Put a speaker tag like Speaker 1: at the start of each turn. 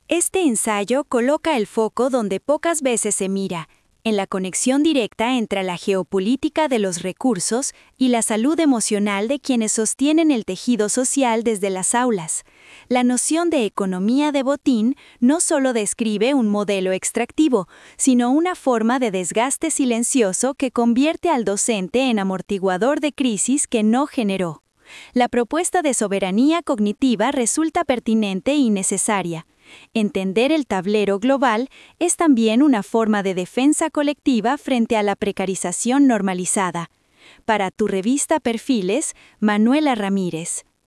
Speaker 1: Este ensayo coloca el foco donde pocas veces se mira, en la conexión directa entre la geopolítica de los recursos y la salud emocional de quienes sostienen el tejido social desde las aulas. La noción de economía de botín no solo describe un modelo extractivo, sino una forma de desgaste silencioso que convierte al docente en amortiguador de crisis que no generó. La propuesta de soberanía cognitiva resulta pertinente y necesaria. Entender el tablero global es también una forma de defensa colectiva frente a la precarización normalizada. Para tu revista Perfiles, Manuela Ramírez.